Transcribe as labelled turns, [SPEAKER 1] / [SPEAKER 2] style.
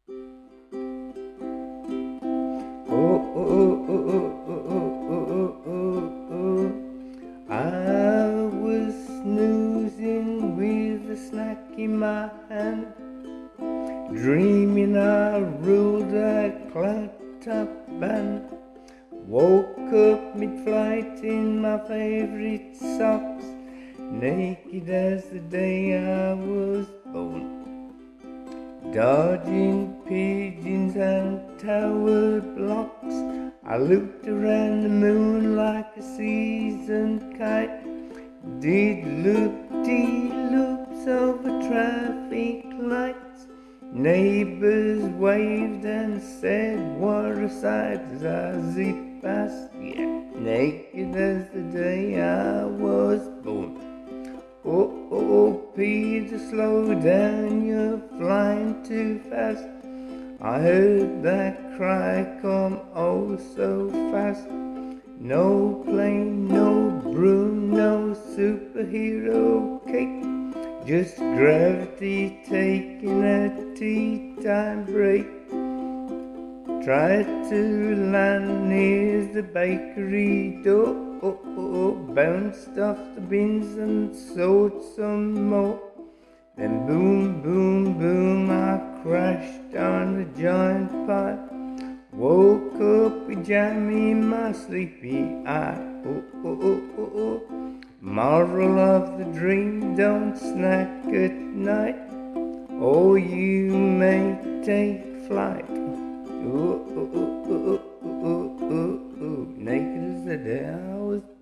[SPEAKER 1] Oh, oh, oh, oh, oh, oh, oh, oh, oh. I was snoozing with a snack in my hand, dreaming I ruled a cloud-top band. Woke up mid-flight in my favorite socks, naked as the day I was born. Dodging pigeons and tower blocks, I looked around the moon like a seasoned kite. Did loop-de-loops over traffic lights. Neighbors waved and said, "What a sight," as I zipped past, yeah, naked as the day I was born. Oh, oh, oh, Peter, slow down, you're flying too fast. I heard that cry come oh so fast. No plane, no broom, no superhero cake, just gravity taking a tea time break. Tried to land near the bakery door, oh, oh, oh, bounced off the bins and sold some more. Then boom, boom, boom, I crashed on a giant pile. Woke up with jam in my sleepy eye. Oh, oh, oh, oh, oh. Moral of the dream, don't snack at night, or you may take flight. Oh, oh, oh, oh, oh, oh, oh, oh. Naked as the day I was